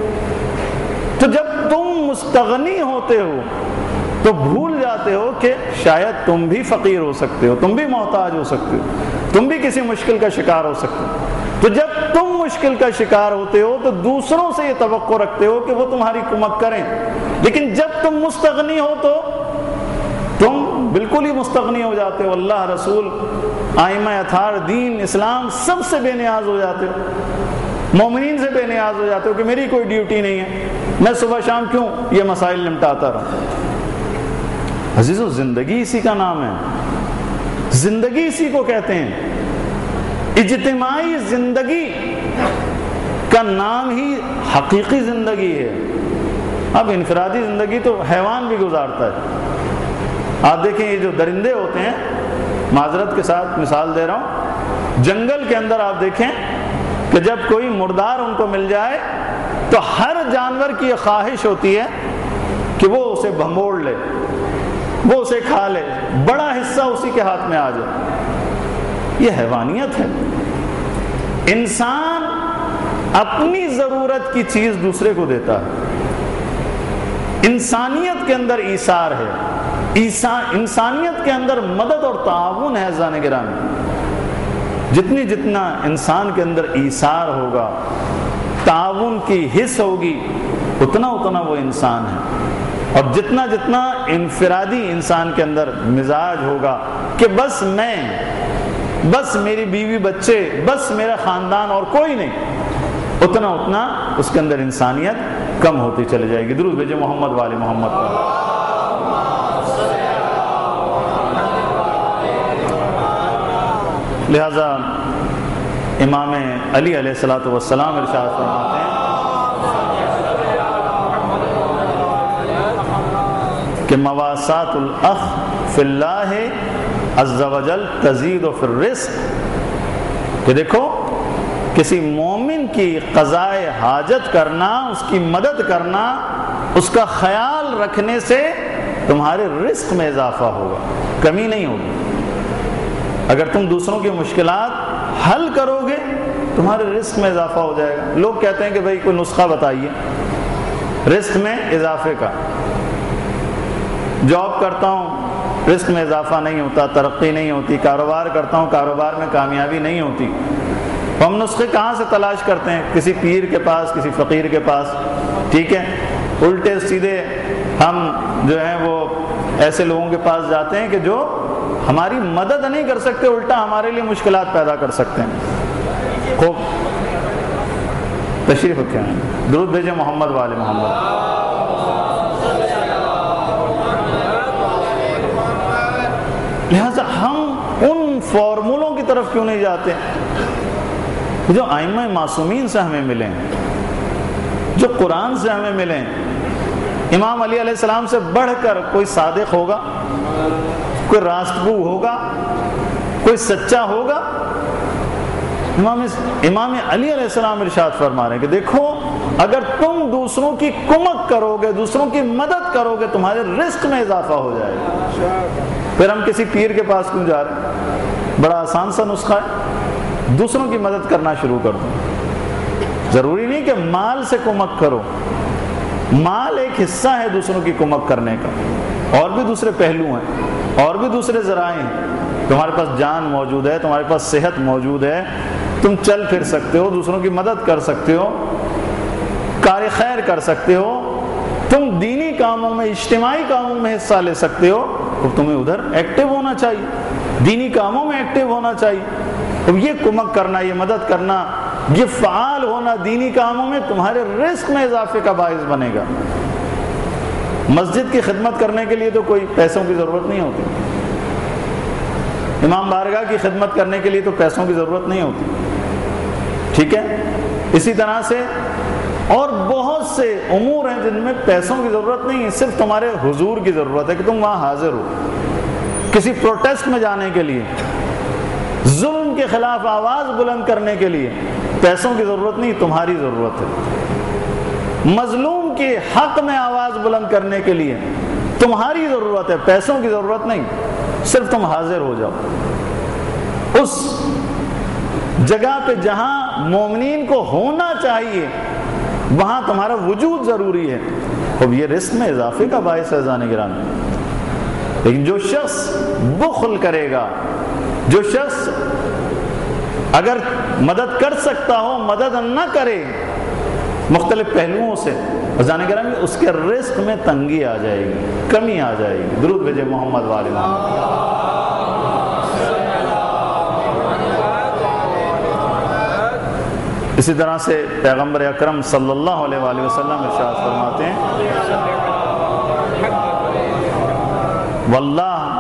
تو جب تم مستغنی ہوتے ہو تو بھول جاتے ہو کہ شاید تم بھی فقیر ہو سکتے ہو، تم بھی محتاج ہو سکتے ہو، تم بھی کسی مشکل کا شکار ہو سکتے ہو۔ تو جب تم مشکل کا شکار ہوتے ہو تو دوسروں سے یہ توقع رکھتے ہو کہ وہ تمہاری کمک کریں، لیکن جب تم مستغنی ہو تو تم بالکل ہی مستغنی ہو جاتے ہو، اللہ، رسول، ائمہ اطہار، دین، اسلام سب سے بے نیاز ہو جاتے ہو، مومنین سے بے نیاز ہو جاتے ہو کہ میری کوئی ڈیوٹی نہیں ہے، میں صبح شام کیوں یہ مسائل نمٹاتا رہا۔ عزیزو، زندگی اسی کا نام ہے، زندگی اسی کو کہتے ہیں۔ اجتماعی زندگی کا نام ہی حقیقی زندگی ہے۔ اب انفرادی زندگی تو حیوان بھی گزارتا ہے۔ آپ دیکھیں یہ جو درندے ہوتے ہیں، معذرت کے ساتھ مثال دے رہا ہوں، جنگل کے اندر آپ دیکھیں کہ جب کوئی مردار ان کو مل جائے تو ہر جانور کی یہ خواہش ہوتی ہے کہ وہ اسے بھموڑ لے، وہ اسے کھا لے، بڑا حصہ اسی کے ہاتھ میں آ جائے۔ یہ حیوانیت ہے۔ انسان اپنی ضرورت کی چیز دوسرے کو دیتا ہے۔ انسانیت کے اندر ایثار ہے، انسانیت کے اندر مدد اور تعاون ہے۔ عزیزان گرامی، جتنا انسان کے اندر ایثار ہوگا، تعاون کی حس ہوگی، اتنا وہ انسان ہے۔ اور جتنا انفرادی انسان کے اندر مزاج ہوگا کہ بس میں، بس میری بیوی بچے، بس میرا خاندان اور کوئی نہیں، اتنا اس کے اندر انسانیت کم ہوتی چلی جائے گی۔ درود بھیجے محمد والے محمد پر۔ لہذا امام علی علیہ الصلوۃ والسلام ارشاد فرماتے ہیں کہ مواسات الاخ فی اللہ عز وجل تزید فی الرزق، کہ دیکھو کسی مومن کی قضائے حاجت کرنا، اس کی مدد کرنا، اس کا خیال رکھنے سے تمہارے رزق میں اضافہ ہوگا، کمی نہیں ہوگی۔ اگر تم دوسروں کی مشکلات حل کرو گے تمہارے رزق میں اضافہ ہو جائے گا۔ لوگ کہتے ہیں کہ بھائی کوئی نسخہ بتائیے رزق میں اضافے کا۔ جاب کرتا ہوں، رزق میں اضافہ نہیں ہوتا، ترقی نہیں ہوتی، کاروبار کرتا ہوں، کاروبار میں کامیابی نہیں ہوتی۔ ہم نسخے کہاں سے تلاش کرتے ہیں؟ کسی پیر کے پاس، کسی فقیر کے پاس، ٹھیک ہے، الٹے سیدھے ہم جو ہیں وہ ایسے لوگوں کے پاس جاتے ہیں کہ جو ہماری مدد نہیں کر سکتے، الٹا ہمارے لیے مشکلات پیدا کر سکتے ہیں۔ خوب تشریف رکھیں، درود بھیجیں محمد والے محمد۔ لہذا ہم ان فارمولوں کی طرف کیوں نہیں جاتے جو ائمہ معصومین سے ہمیں ملیں، جو قرآن سے ہمیں ملیں؟ امام علی علیہ السلام سے بڑھ کر کوئی صادق ہوگا، کوئی راستگو ہوگا، کوئی سچا ہوگا؟ امام علی علیہ السلام ارشاد فرما رہے ہیں کہ دیکھو اگر تم دوسروں کی کمک کرو گے، دوسروں کی مدد کرو گے، تمہارے رزق میں اضافہ ہو جائے گا۔ پھر ہم کسی پیر کے پاس کیوں جا رہے ہیں؟ بڑا آسان سا نسخہ ہے، دوسروں کی مدد کرنا شروع کر دو۔ ضروری نہیں کہ مال سے کمک کرو، مال ایک حصہ ہے دوسروں کی کمک کرنے کا، اور بھی دوسرے پہلو ہیں، اور بھی دوسرے ذرائع ہیں۔ تمہارے پاس جان موجود ہے، تمہارے پاس صحت موجود ہے، تم چل پھر سکتے ہو، دوسروں کی مدد کر سکتے ہو، کار خیر کر سکتے ہو، تم دینی کاموں میں، اجتماعی کاموں میں حصہ لے سکتے ہو، تو تمہیں ادھر ایکٹیو ہونا چاہیے، دینی کاموں میں ایکٹیو ہونا چاہیے۔ اب یہ کمک کرنا، یہ مدد کرنا، یہ فعال ہونا دینی کاموں میں تمہارے رزق میں اضافے کا باعث بنے گا۔ مسجد کی خدمت کرنے کے لیے تو کوئی پیسوں کی ضرورت نہیں ہوتی، امام بارگاہ کی خدمت کرنے کے لیے تو پیسوں کی ضرورت نہیں ہوتی، ٹھیک ہے؟ اسی طرح سے اور بہت سے امور ہیں جن میں پیسوں کی ضرورت نہیں ہے، صرف تمہارے حضور کی ضرورت ہے کہ تم وہاں حاضر ہو. کسی پروٹیسٹ میں جانے کے لیے، ظلم کے خلاف آواز بلند کرنے کے لیے پیسوں کی ضرورت نہیں، تمہاری ضرورت ہے. مظلوم کے حق میں آواز بلند کرنے کے لیے تمہاری ضرورت ہے، پیسوں کی ضرورت نہیں، صرف تم حاضر ہو جاؤ اس جگہ پہ جہاں مومنین کو ہونا چاہیے، وہاں تمہارا وجود ضروری ہے. اب یہ رزق میں اضافے کا باعث ہے عزیزان گرامی. لیکن جو شخص بخل کرے گا، جو شخص اگر مدد کر سکتا ہو مدد نہ کرے مختلف پہلوؤں سے، عزیزان گرامی اس کے رزق میں تنگی آ جائے گی، کمی آ جائے گی. درود بھیجے محمد والے محمد. اسی طرح سے پیغمبر اکرم صلی اللہ علیہ وآلہ وسلم ارشاد فرماتے ہیں واللہ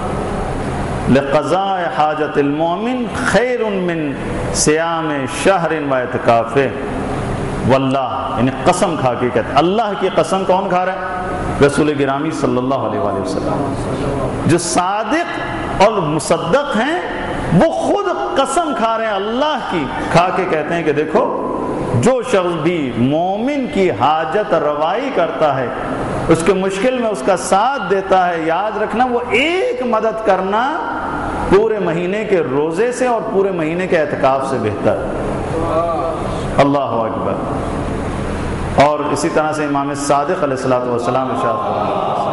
لقضاء حاجت المؤمن خیر من صیام شہر و اعتکافہ. واللہ یعنی قسم کھا کے کہتے ہیں، اللہ کی قسم کون کھا رہا ہے؟ رسول گرامی صلی اللہ علیہ وآلہ وسلم. جو صادق اور مصدق ہیں وہ خود قسم کھا رہے ہیں اللہ کی، کھا کے کہتے ہیں کہ دیکھو جو شخص بھی مومن کی حاجت روائی کرتا ہے، اس کے مشکل میں اس کا ساتھ دیتا ہے، یاد رکھنا وہ ایک مدد کرنا پورے مہینے کے روزے سے اور پورے مہینے کے اعتکاف سے بہتر ہے. اللہ اکبر. اور اسی طرح سے امام صادق علیہ الصلوۃ والسلام ارشاد فرماتے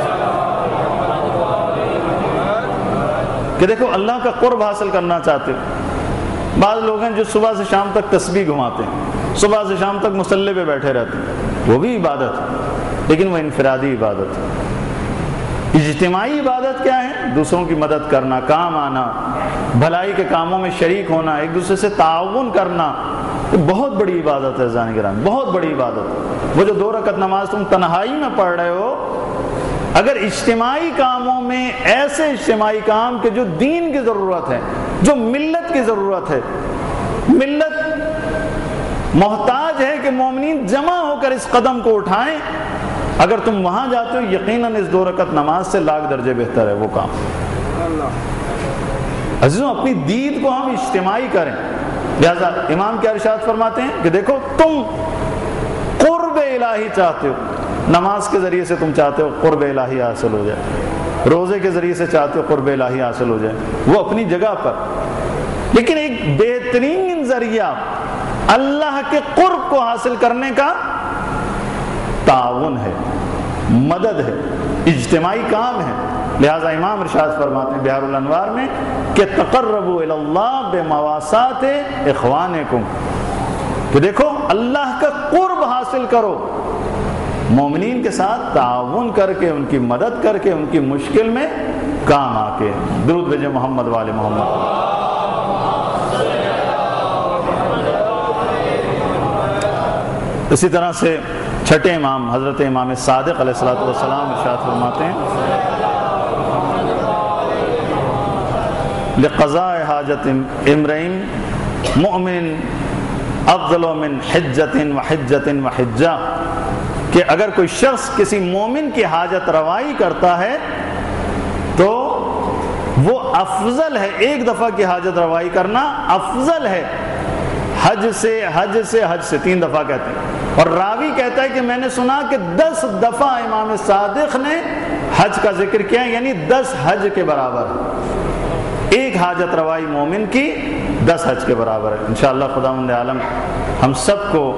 کہ دیکھو اللہ کا قرب حاصل کرنا چاہتے ہو. بعض لوگ ہیں جو صبح سے شام تک تسبیح گھماتے ہیں، صبح سے شام تک مصلی پہ بیٹھے رہتے ہیں، وہ بھی عبادت ہے لیکن وہ انفرادی عبادت ہے. اجتماعی عبادت کیا ہے؟ دوسروں کی مدد کرنا، کام آنا، بھلائی کے کاموں میں شریک ہونا، ایک دوسرے سے تعاون کرنا، یہ بہت بڑی عبادت ہے عزیزان گرامی، بہت بڑی عبادت. وہ جو 2 رکعت نماز تم تنہائی میں پڑھ رہے ہو، اگر اجتماعی کاموں میں ایسے اجتماعی کام کہ جو دین کی ضرورت ہے، جو ملت کی ضرورت ہے، ملت محتاج ہے کہ مومنین جمع ہو کر اس قدم کو اٹھائیں، اگر تم وہاں جاتے ہو یقیناً اس 2 رکعت نماز سے لاکھ درجے بہتر ہے وہ کام. عزیزوں اپنی دید کو ہم اجتماعی کریں. لہذا امام کیا ارشاد فرماتے ہیں کہ دیکھو تم قرب الہی چاہتے ہو، نماز کے ذریعے سے تم چاہتے ہو قرب الہی حاصل ہو جائے، روزے کے ذریعے سے چاہتے ہو قرب الہی حاصل ہو جائے، وہ اپنی جگہ پر، لیکن ایک بہترین ذریعہ اللہ کے قرب کو حاصل کرنے کا تعاون ہے، مدد ہے، اجتماعی کام ہے. لہذا امام ارشاد فرماتے ہیں بحار الانوار میں کہ تقربوا الی اللہ بمواسات اخوانکم، کہ دیکھو اللہ کا قرب حاصل کرو مومنین کے ساتھ تعاون کر کے، ان کی مدد کر کے، ان کی مشکل میں کام آ کے. درود بھیجے محمد والے محمد. اسی طرح سے چھٹے امام حضرت امام صادق علیہ الصلوۃ والسلام ارشاد فرماتے ہیں لقضاء حاجت امرئ مؤمن افضل من حجۃ وحجہ، کہ اگر کوئی شخص کسی مومن کی حاجت روائی کرتا ہے تو وہ افضل ہے، ایک دفعہ کی حاجت روائی کرنا افضل ہے حج سے 3 دفعہ کہتے ہیں. اور راوی کہتا ہے کہ میں نے سنا کہ 10 دفعہ امام صادق نے حج کا ذکر کیا، یعنی 10 حج کے برابر. ایک حاجت روائی مومن کی 10 حج کے برابر ہے. انشاءاللہ خداوند عالم ہم سب کو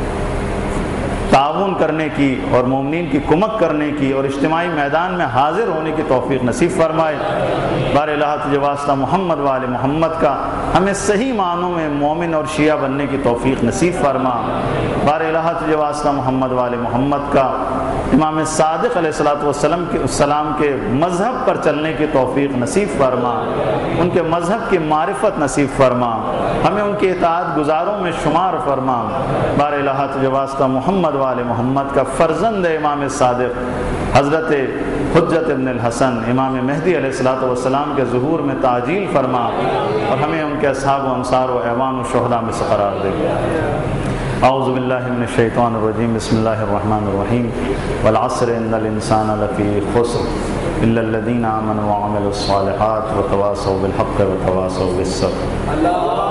تعاون کرنے کی اور مومنین کی کمک کرنے کی اور اجتماعی میدان میں حاضر ہونے کی توفیق نصیب فرمائے. بار الہ تجھے واسطہ محمد وآل محمد کا ہمیں صحیح معنوں میں مومن اور شیعہ بننے کی توفیق نصیب فرما. بار الہ تجھے واسطہ محمد وآل محمد کا امام صادق علیہ السلام کے مذہب پر چلنے کی توفیق نصیب فرما، ان کے مذہب کی معرفت نصیب فرما، ہمیں ان کے اطاعت گزاروں میں شمار فرما. بار الہ تجھے واسطہ محمد وآل محمد کا فرزند امام صادق حضرت حجت ابن الحسن امام مہدی علیہ السلام کے ظہور میں تعجیل فرما اور ہمیں ان کے اصحاب و انصار و اعوان و شہداء میں سے قرار دے. اعوذ باللہ من الشیطان الرجیم بسم اللہ الرحمن الرحیم والعصر ان الانسان لفی خسر الا الذین آمنوا وعملوا الصالحات وتواصوا بالحق وتواصوا بالصبر.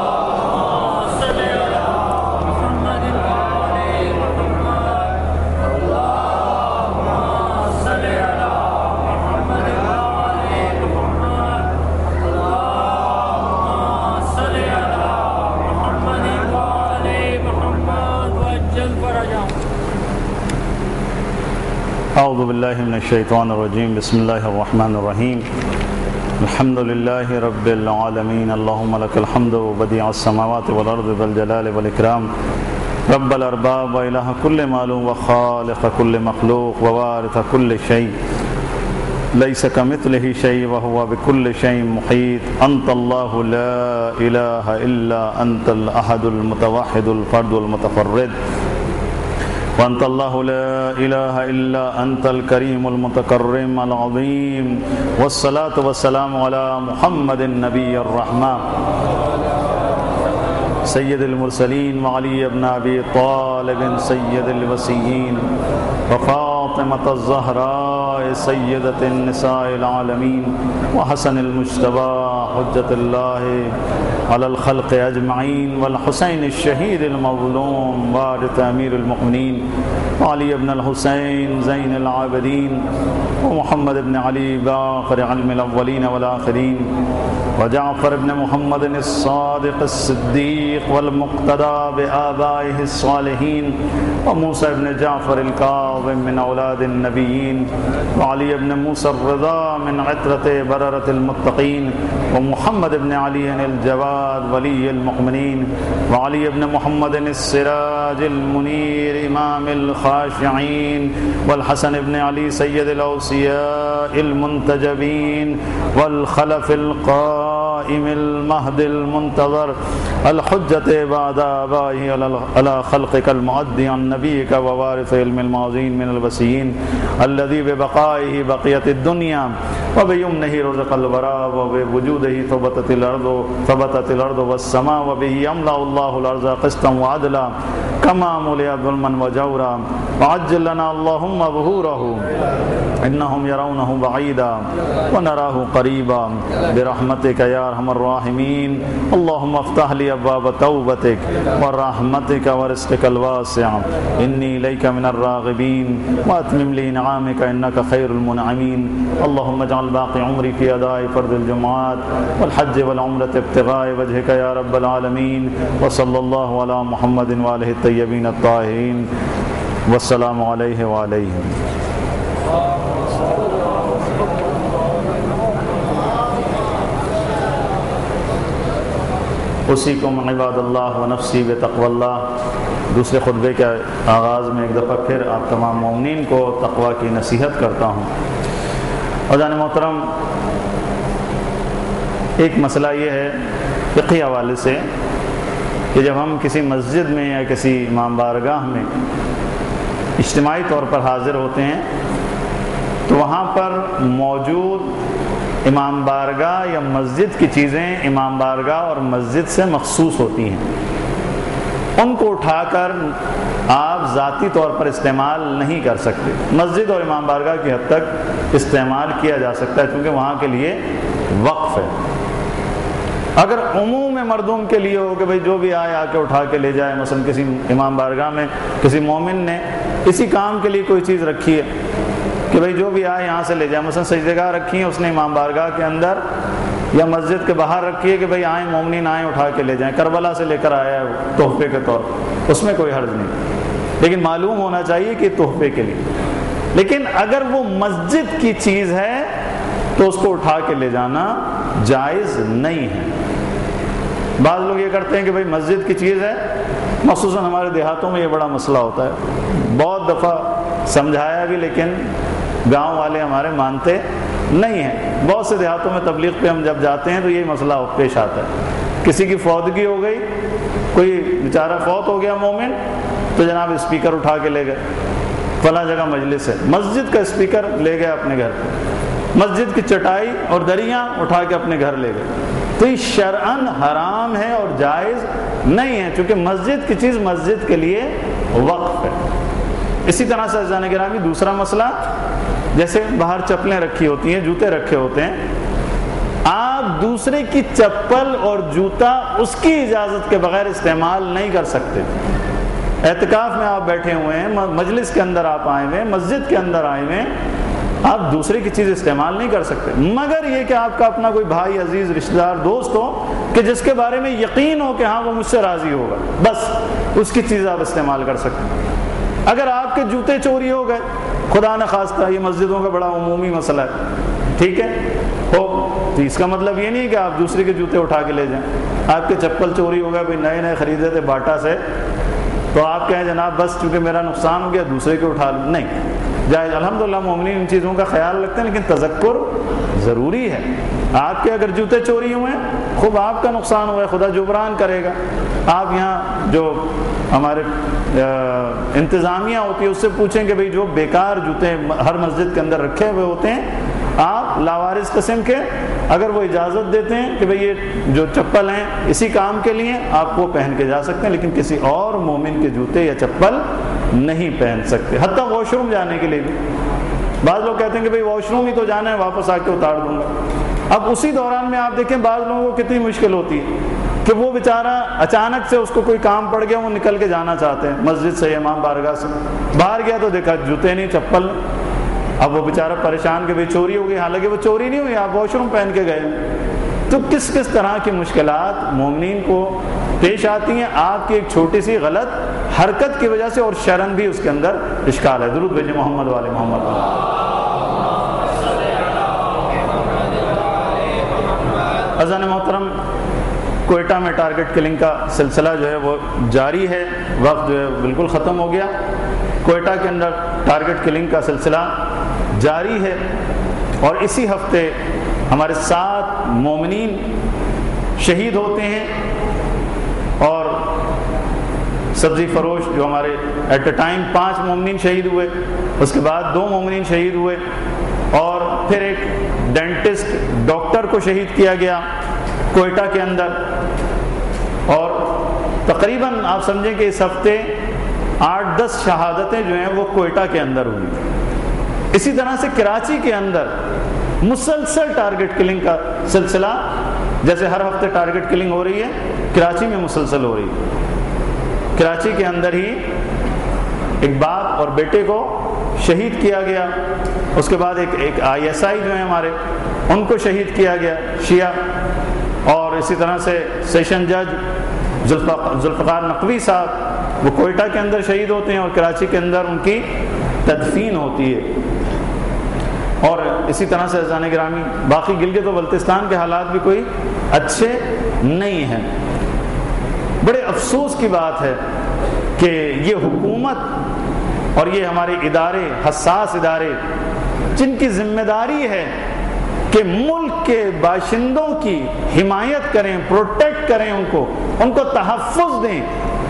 اعوذ باللہ من الشیطان الرجیم بسم اللہ الرحمن الرحیم الحمد للہ رب العالمین اللہم لک الحمد بدیع السماوات والارض والجلال والاکرام رب الارباب والہ کل معلوم وخالق کل مخلوق ووارث کل شیء لیس کمثلہ شیء وہو بکل شیء محیط انت اللہ لا الہ الا انت الاحد المتوحد الفرد المتفرد وانت اللہ لا الہ الا انت الکریم المتکرم العظیم والصلاة والسلام علی محمد النبی الرحمہ سید المرسلین وعلی ابن ابی طالب سید الوصیین وفاطمة الزہراء سیدۃ النساء العالمین وحسن المجتبی حجۃ اللہ علی الخلق اجمعین والحسین الشہید المظلوم وارث امیر المؤمنین وعلی ابن الحسین زین العابدین ومحمد ابن علی باقر علم الاولین والآخرین وجعفر ابن محمد الصادق الصدیق والمقتدى بآبائه الصالحین وموسى ابن جعفر الكاظم من اولاد النبیین وعلی ابن موسى الرضا من عطرة بررة المتقین ومحمد ابن علی الجواد ولی المؤمنین وعلی ابن محمد السراج المنیر امام الخاشعین والحسن ابن علی سید الاوصیاء المنتجبین والخلف القائم المهد المنتظر الحجة بعد آبائه على خلقك المعدي عن نبيك ووارث علم المعظين من الوصيين الذي ببقائه بقيت الدنيا وبيمنه رزق الوراء وبوجوده ثبتت الأرض والسماء وبه يملأ الله الأرض قسطا وعدلا كما ملئت ظلما وجورا وعجل لنا اللهم ظهوره إنهم يرونه بعيدا ونراه قريبا برحمتك يا أرحم الراحمين اللهم افتح لي أبواب توبتك ورحمتك ورزقك الواسع إني إليك من الراغبين وأتمم لي نعمك إنك خير المنعمين اللهم اجعل باقي عمري في أداء فرض الجمعات والحج والعمرة ابتغاء وجهك يا رب العالمين وصلى الله على محمد وآله الطيبين الطاهرين والسلام عليه وعليهم. اوصیکم عباد اللہ و نفسی بتقوی اللہ. دوسرے خطبے کے آغاز میں ایک دفعہ پھر آپ تمام مومنین کو تقوی کی نصیحت کرتا ہوں. اور جان محترم، ایک مسئلہ یہ ہے فقہی حوالے سے کہ جب ہم کسی مسجد میں یا کسی امام بارگاہ میں اجتماعی طور پر حاضر ہوتے ہیں تو وہاں پر موجود امام بارگاہ یا مسجد کی چیزیں امام بارگاہ اور مسجد سے مخصوص ہوتی ہیں. ان کو اٹھا کر آپ ذاتی طور پر استعمال نہیں کر سکتے. مسجد اور امام بارگاہ کی حد تک استعمال کیا جا سکتا ہے کیونکہ وہاں کے لیے وقف ہے. اگر عموم مردم کے لیے ہو کہ بھئی جو بھی آئے آ کے اٹھا کے لے جائے، مثلا کسی امام بارگاہ میں کسی مومن نے اسی کام کے لیے کوئی چیز رکھی ہے کہ بھئی جو بھی آئے یہاں سے لے جائے، مثلا سجدگاہ رکھی ہے اس نے امام بارگاہ کے اندر یا مسجد کے باہر رکھی ہے کہ بھئی آئیں مومنین آئیں اٹھا کے لے جائیں، کربلا سے لے کر آیا ہے تحفے کے طور پر، اس میں کوئی حرج نہیں، لیکن معلوم ہونا چاہیے کہ تحفے کے لیے. لیکن اگر وہ مسجد کی چیز ہے تو اس کو اٹھا کے لے جانا جائز نہیں ہے. بعض لوگ یہ کرتے ہیں کہ بھئی مسجد کی چیز ہے، خصوصاً ہمارے دیہاتوں میں یہ بڑا مسئلہ ہوتا ہے. بہت دفعہ سمجھایا بھی لیکن گاؤں والے ہمارے مانتے نہیں ہیں. بہت سے دیہاتوں میں تبلیغ پہ ہم جب جاتے ہیں تو یہ مسئلہ پیش آتا ہے. کسی کی فوتگی ہو گئی، کوئی بیچارہ فوت ہو گیا مومن، تو جناب اسپیکر اٹھا کے لے گئے فلاں جگہ مجلس ہے، مسجد کا اسپیکر لے گئے اپنے گھر، مسجد کی چٹائی اور دریاں اٹھا کے اپنے گھر لے گئے. تو یہ شرعن حرام ہے اور جائز نہیں ہے، چونکہ مسجد کی چیز مسجد کے لیے وقف ہے۔ اسی طرح سے عزیزان گرامی دوسرا مسئلہ، جیسے باہر چپلیں رکھی ہوتی ہیں، جوتے رکھے ہوتے ہیں، آپ دوسرے کی چپل اور جوتا اس کی اجازت کے بغیر استعمال نہیں کر سکتے۔ اعتکاف میں آپ بیٹھے ہوئے ہیں، مجلس کے اندر آپ آئے ہوئے ہیں، مسجد کے اندر آئے ہوئے ہیں، آپ دوسرے کی چیز استعمال نہیں کر سکتے، مگر یہ کہ آپ کا اپنا کوئی بھائی، عزیز، رشتہ دار، دوست ہو کہ جس کے بارے میں یقین ہو کہ ہاں وہ مجھ سے راضی ہوگا، بس اس کی چیز آپ استعمال کر سکتے ہیں۔ اگر آپ کے جوتے چوری ہو گئے، خدا نہ خواستہ، یہ مسجدوں کا بڑا عمومی مسئلہ ہے، ٹھیک ہے، تو اس کا مطلب یہ نہیں کہ آپ دوسرے کے جوتے اٹھا کے لے جائیں۔ آپ کے چپل چوری ہو گئے، بھائی نئے نئے خریدے تھے باٹا سے، تو آپ کہیں جناب بس چونکہ میرا نقصان ہو گیا دوسرے کے اٹھا لوں، نہیں جائز۔ الحمدللہ مومنین ان چیزوں کا خیال رکھتے ہیں، لیکن تذکر ضروری ہے۔ آپ کے اگر جوتے چوری ہوئے ہیں، خوب آپ کا نقصان ہوا ہے، خدا جبران کرے گا۔ آپ یہاں جو ہمارے انتظامیہ ہوتی ہے اس سے پوچھیں کہ بھئی جو بیکار جوتے ہر مسجد کے اندر رکھے ہوئے ہوتے ہیں، آپ لاوارث قسم کے، اگر وہ اجازت دیتے ہیں کہ بھئی یہ جو چپل ہیں اسی کام کے لیے، آپ وہ پہن کے جا سکتے ہیں، لیکن کسی اور مومن کے جوتے یا چپل نہیں پہن سکتے، حتیٰ واش روم جانے کے لیے بھی۔ بعض لوگ کہتے ہیں کہ بھئی واش روم ہی تو جانا ہے، واپس آ کے اتار دوں گا۔ اب اسی دوران میں آپ دیکھیں بعض لوگوں کو کتنی مشکل ہوتی ہے کہ وہ بیچارہ اچانک سے اس کو کوئی کام پڑ گیا، وہ نکل کے جانا چاہتے ہیں مسجد سے، امام بارگاہ سے، باہر گیا تو دیکھا جوتے نہیں، چپل نہیں۔ اب وہ بیچارہ پریشان کہ بھئی چوری ہو گئی، حالانکہ وہ چوری نہیں ہوئی، آپ واش روم پہن کے گئے۔ تو کس کس طرح کی مشکلات مومنین کو پیش آتی ہیں آپ کی ایک چھوٹی سی غلط حرکت کی وجہ سے، اور شرعن بھی اس کے اندر اشکال ہے۔ درود بھیجیں محمد والے محمد۔ عزیزان محترم، کوئٹہ میں ٹارگٹ کلنگ کا سلسلہ جو ہے وہ جاری ہے، وقت جو ہے بالکل ختم ہو گیا۔ کوئٹہ کے اندر ٹارگٹ کلنگ کا سلسلہ جاری ہے، اور اسی ہفتے ہمارے 7 مومنین شہید ہوتے ہیں، اور سبزی فروش جو ہمارے ایٹ اے ٹائم 5 مومنین شہید ہوئے، اس کے بعد 2 مومنین شہید ہوئے، اور پھر ایک ڈینٹسٹ ڈاکٹر کو شہید کیا گیا کوئٹہ کے اندر، اور تقریباً آپ سمجھیں کہ اس ہفتے 8-10 شہادتیں جو ہیں وہ کوئٹہ کے اندر ہوئی۔ اسی طرح سے کراچی کے اندر مسلسل ٹارگٹ کلنگ کا سلسلہ، جیسے ہر ہفتے ٹارگٹ کلنگ ہو رہی ہے، کراچی میں مسلسل ہو رہی ہے۔ کراچی کے اندر ہی ایک باپ اور بیٹے کو شہید کیا گیا، اس کے بعد ایک ISI جو ہیں ہمارے، ان کو شہید کیا گیا شیعہ، اور اسی طرح سے سیشن جج ذوالفقار نقوی صاحب وہ کوئٹہ کے اندر شہید ہوتے ہیں، اور کراچی کے اندر ان کی تدفین ہوتی ہے۔ اور اسی طرح سے عزیزان گرامی باقی گلگت و بلتستان کے حالات بھی کوئی اچھے نہیں ہیں۔ بڑے افسوس کی بات ہے کہ یہ حکومت اور یہ ہمارے ادارے، حساس ادارے، جن کی ذمہ داری ہے کہ ملک کے باشندوں کی حمایت کریں، پروٹیکٹ کریں، ان کو تحفظ دیں،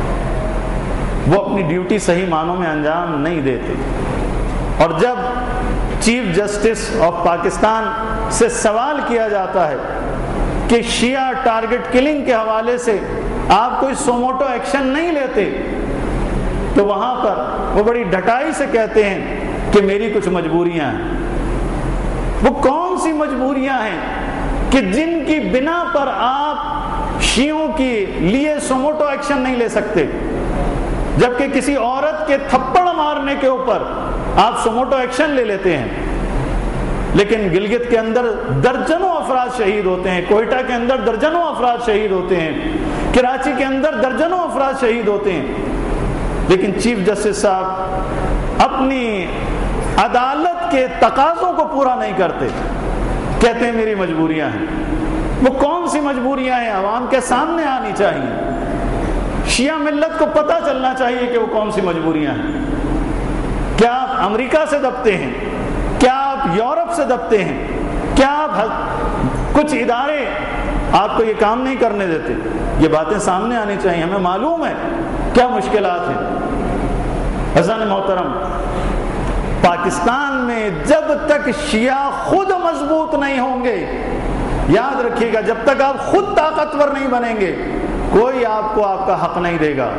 وہ اپنی ڈیوٹی صحیح معنوں میں انجام نہیں دیتے۔ اور جب چیف جسٹس آف پاکستان سے سوال کیا جاتا ہے کہ شیعہ ٹارگٹ کلنگ کے حوالے سے آپ کوئی سوموٹو ایکشن نہیں لیتے، تو وہاں پر وہ بڑی ڈٹائی سے کہتے ہیں کہ میری کچھ مجبوریاں ہیں۔ وہ کون سی مجبوریاں ہیں کہ جن کی بنا پر آپ شیعوں کے لیے سوموٹو ایکشن نہیں لے سکتے، جبکہ کسی عورت کے تھپڑ مارنے کے اوپر آپ سوموٹو ایکشن لے لیتے ہیں؟ لیکن گلگت کے اندر درجنوں افراد شہید ہوتے ہیں، کوئٹہ کے اندر درجنوں افراد شہید ہوتے ہیں، کراچی کے اندر درجنوں افراد شہید ہوتے ہیں، لیکن چیف جسٹس صاحب اپنی عدالت کے تقاضوں کو پورا نہیں کرتے، کہتے ہیں میری مجبوریاں ہیں۔ وہ کون سی مجبوریاں ہیں؟ عوام کے سامنے آنی چاہیے، شیعہ ملت کو پتہ چلنا چاہیے کہ وہ کون سی مجبوریاں ہیں۔ کیا آپ امریکہ سے دبتے ہیں؟ کیا آپ یورپ سے دبتے ہیں؟ کیا آپ کچھ ادارے آپ کو یہ کام نہیں کرنے دیتے؟ یہ باتیں سامنے آنی چاہیے، ہمیں معلوم ہے کیا مشکلات ہیں۔ عزیزان محترم، پاکستان میں جب تک شیعہ خود مضبوط نہیں ہوں گے، یاد رکھیے گا جب تک آپ خود طاقتور نہیں بنیں گے کوئی آپ کو آپ کا حق نہیں دے گا۔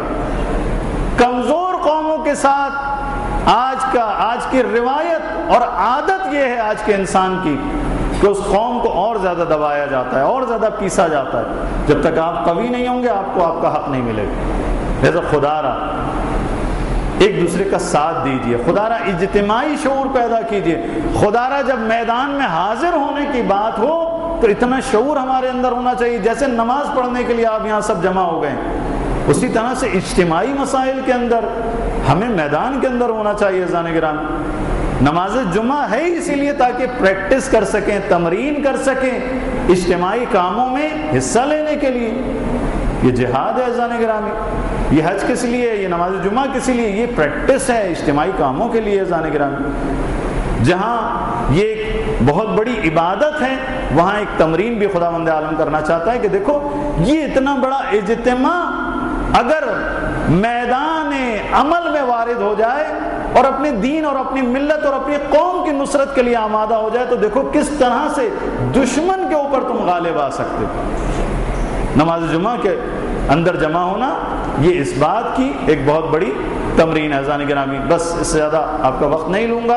کمزور قوموں کے ساتھ آج کی روایت اور عادت یہ ہے آج کے انسان کی کہ اس قوم کو اور زیادہ دبایا جاتا ہے، اور زیادہ پیسا جاتا ہے۔ جب تک آپ قوی نہیں ہوں گے آپ کو آپ کا حق نہیں ملے گا۔ لہذا خدا را ایک دوسرے کا ساتھ دیجئے، خدا را اجتماعی شعور پیدا کیجئے۔ خدا را جب میدان میں حاضر ہونے کی بات ہو تو اتنا شعور ہمارے اندر ہونا چاہیے، جیسے نماز پڑھنے کے لیے آپ یہاں سب جمع ہو گئے، اسی طرح سے اجتماعی مسائل کے اندر ہمیں میدان کے اندر ہونا چاہیے۔ عزیزان گرامی، نماز جمعہ ہے اسی لیے تاکہ پریکٹس کر سکیں، تمرین کر سکیں اجتماعی کاموں میں حصہ لینے کے لیے۔ یہ جہاد ہے عزیزان گرامی، یہ حج کس لیے، یہ نماز جمعہ کس لیے، یہ پریکٹس ہے اجتماعی کاموں کے لیے عزیزان گرامی۔ جہاں یہ ایک بہت بڑی عبادت ہے وہاں ایک تمرین بھی خداوند عالم کرنا چاہتا ہے کہ دیکھو یہ اتنا بڑا اجتماع اگر میدان عمل میں وارد ہو جائے اور اپنے دین اور اپنی ملت اور اپنی قوم کی نصرت کے لیے آمادہ ہو جائے تو دیکھو کس طرح سے دشمن کے اوپر تم غالب آ سکتے ہو۔ نماز جمعہ کے اندر جمع ہونا یہ اس بات کی ایک بہت بڑی تمرین ہے عزیزان گرامی۔ بس اس سے زیادہ آپ کا وقت نہیں لوں گا،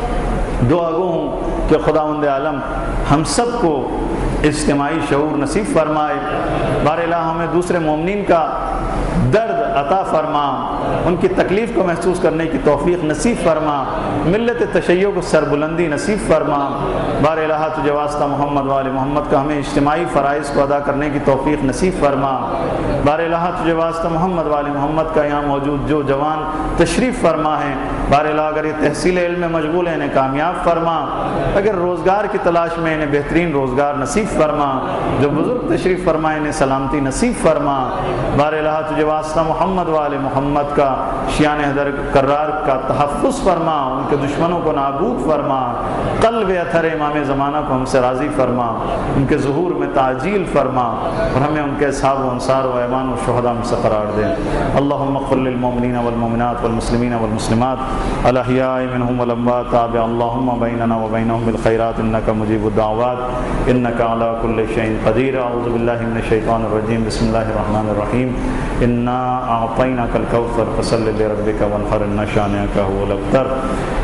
دعا گو ہوں کہ خداوند عالم ہم سب کو اجتماعی شعور نصیب فرمائے، بار الہ ہمیں دوسرے مومنین کا درد عطا فرما، ان کی تکلیف کو محسوس کرنے کی توفیق نصیب فرما، ملت تشیع کو سربلندی نصیب فرما، بار الہ تجھے واسطہ محمد وآل محمد کا ہمیں اجتماعی فرائض کو ادا کرنے کی توفیق نصیب فرما، بار الہ تجھے واسطہ محمد وآل محمد کا یہاں موجود جو جوان تشریف فرما ہے، بار الہ اگر یہ تحصیل علم میں مشغول ہیں انہیں کامیاب فرما، اگر روزگار کی تلاش میں انہیں بہترین روزگار نصیب فرما، جو بزرگ تشریف فرمائے انہیں سلامتی نصیب فرما، بار الہ تجھے واسطہ محمد وآل محمد کا شیان حیدر کرار کا تحفظ فرما، ان کے دشمنوں کو نابود فرما، قلب اطہر امام زمانہ کو ہم سے راضی فرما، ان کے ظہور میں تعجیل فرما اور ہمیں ان کے اصحاب و انصار و ایمان و شہداء میں سے قرار دے۔ اللہم اغفر للمؤمنین والمؤمنات والمسلمین والمسلمات الاحیاء منہم والاموات، تابع اللہم بیننا وبینہم بالخیرات انک مجیب الدعوات انک علی کل شیء قدیر۔ اعوذ باللہ من الشیطان الرجیم، بسم اللہ الرحمن الرحیم، انا اعطیناک الکوثر فصل لربک وانحر ان شانئک هو الابتر۔